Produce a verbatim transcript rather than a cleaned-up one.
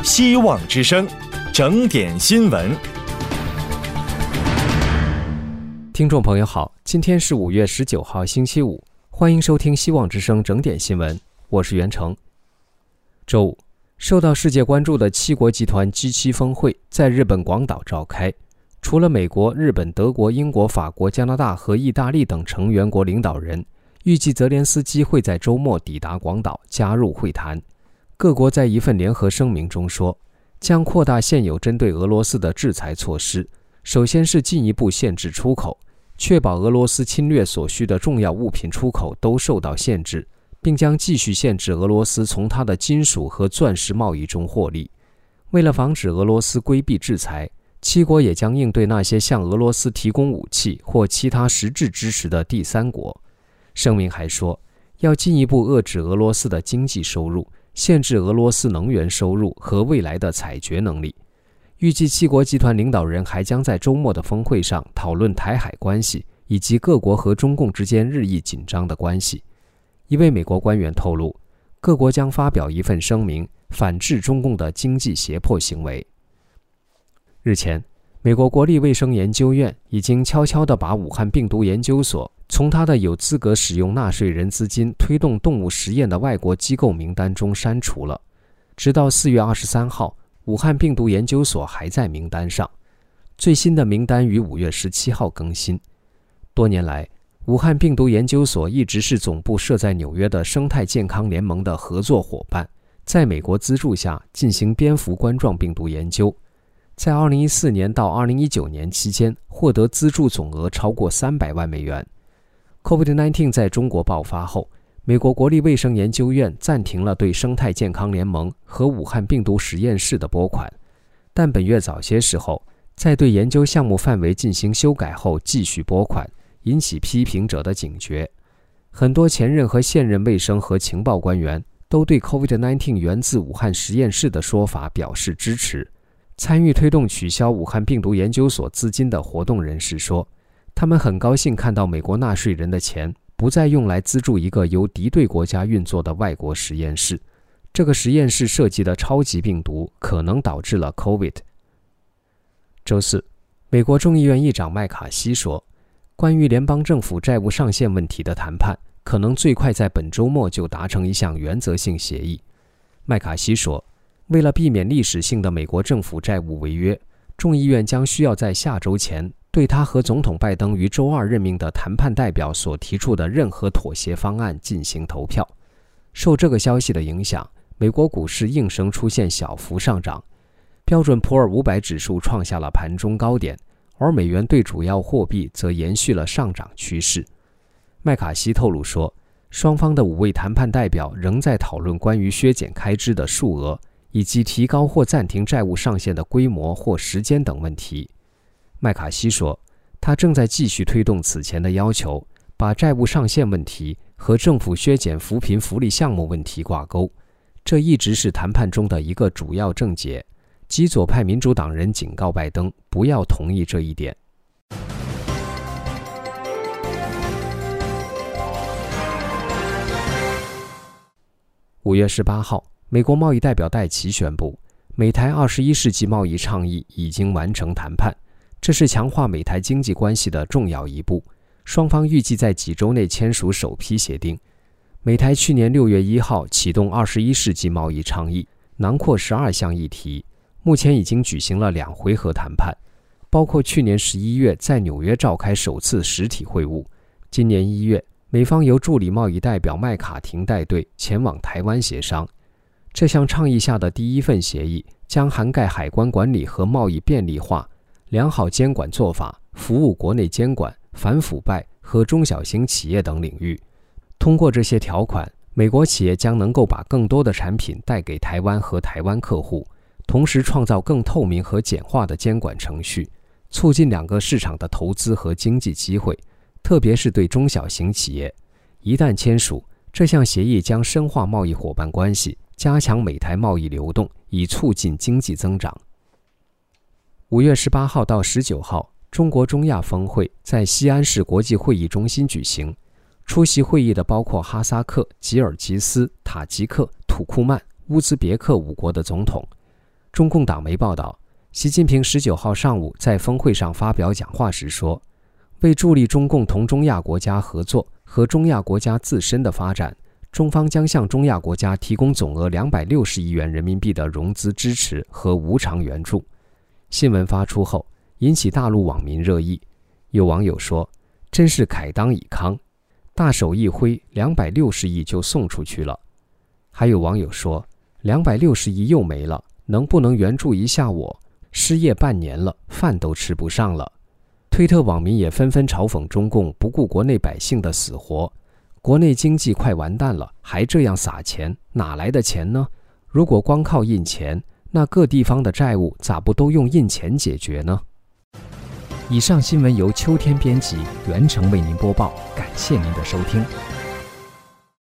希望之声，整点新闻。 听众朋友好，今天是五月十九号星期五，欢迎收听希望之声整点新闻，我是袁成。周五，受到世界关注的七国集团 G 七 峰会在日本广岛召开，除了美国、日本、德国、英国、法国、加拿大和意大利等成员国领导人，预计泽连斯基会在周末抵达广岛加入会谈。各国在一份联合声明中说，将扩大现有针对俄罗斯的制裁措施，首先是进一步限制出口，确保俄罗斯侵略所需的重要物品出口都受到限制，并将继续限制俄罗斯从它的金属和钻石贸易中获利。为了防止俄罗斯规避制裁，七国也将应对那些向俄罗斯提供武器或其他实质支持的第三国。声明还说，要进一步遏制俄罗斯的经济收入，限制俄罗斯能源收入和未来的采掘能力。预计七国集团领导人还将在周末的峰会上讨论台海关系以及各国和中共之间日益紧张的关系。一位美国官员透露，各国将发表一份声明，反制中共的经济胁迫行为。日前，美国国立卫生研究院已经悄悄地把武汉病毒研究所从它的有资格使用纳税人资金推动动物实验的外国机构名单中删除了。直到四月二十三号，武汉病毒研究所还在名单上，最新的名单于五月十七号更新。多年来，武汉病毒研究所一直是总部设在纽约的生态健康联盟的合作伙伴，在美国资助下进行蝙蝠冠状病毒研究。在二零一四年到二零一九年期间，获得资助总额超过三百万美元。COVID 十九 在中国爆发后，美国国立卫生研究院暂停了对生态健康联盟和武汉病毒实验室的拨款，但本月早些时候，在对研究项目范围进行修改后继续拨款，引起批评者的警觉。很多前任和现任卫生和情报官员都对 COVID 十九 源自武汉实验室的说法表示支持。参与推动取消武汉病毒研究所资金的活动人士说，他们很高兴看到美国纳税人的钱不再用来资助一个由敌对国家运作的外国实验室。这个实验室设计的超级病毒可能导致了 COVID。 周四，美国众议院议长麦卡锡说，关于联邦政府债务上限问题的谈判可能最快在本周末就达成一项原则性协议。麦卡锡说，为了避免历史性的美国政府债务违约，众议院将需要在下周前对他和总统拜登于周二任命的谈判代表所提出的任何妥协方案进行投票。受这个消息的影响，美国股市应声出现小幅上涨，标准普尔五百指数创下了盘中高点，而美元对主要货币则延续了上涨趋势。麦卡锡透露说，双方的五位谈判代表仍在讨论关于削减开支的数额，以及提高或暂停债务上限的规模或时间等问题。麦卡锡说，他正在继续推动此前的要求，把债务上限问题和政府削减扶贫福利项目问题挂钩。这一直是谈判中的一个主要症结，极左派民主党人警告拜登不要同意这一点。五月十八号，美国贸易代表戴琪宣布，美台二十一世纪贸易倡议已经完成谈判，这是强化美台经济关系的重要一步。双方预计在几周内签署首批协定。美台去年六月一号启动二十一世纪贸易倡议，囊括十二项议题，目前已经举行了两回合谈判，包括去年十一月在纽约召开首次实体会晤。今年一月，美方由助理贸易代表麦卡廷带队前往台湾协商。这项倡议下的第一份协议将涵盖海关管理和贸易便利化、良好监管做法、服务国内监管、反腐败和中小型企业等领域。通过这些条款，美国企业将能够把更多的产品带给台湾和台湾客户，同时创造更透明和简化的监管程序，促进两个市场的投资和经济机会，特别是对中小型企业。一旦签署，这项协议将深化贸易伙伴关系，加强美台贸易流动，以促进经济增长。五月十八号到十九号，中国中亚峰会在西安市国际会议中心举行。出席会议的包括哈萨克、吉尔吉斯、塔吉克、土库曼、乌兹别克五国的总统。 中共党媒报道，习近平十九号上午在峰会上发表讲话时说，为助力中共同中亚国家合作和中亚国家自身的发展，中方将向中亚国家提供总额两百六十亿元人民币的融资支持和无偿援助。新闻发出后，引起大陆网民热议。有网友说，真是慨当以慷，大手一挥，两百六十亿就送出去了。还有网友说，两百六十亿又没了，能不能援助一下我？失业半年了，饭都吃不上了。推特网民也纷纷嘲讽中共不顾国内百姓的死活，国内经济快完蛋了，还这样撒钱，哪来的钱呢？如果光靠印钱，那各地方的债务咋不都用印钱解决呢？以上新闻由秋天编辑，袁成为您播报，感谢您的收听。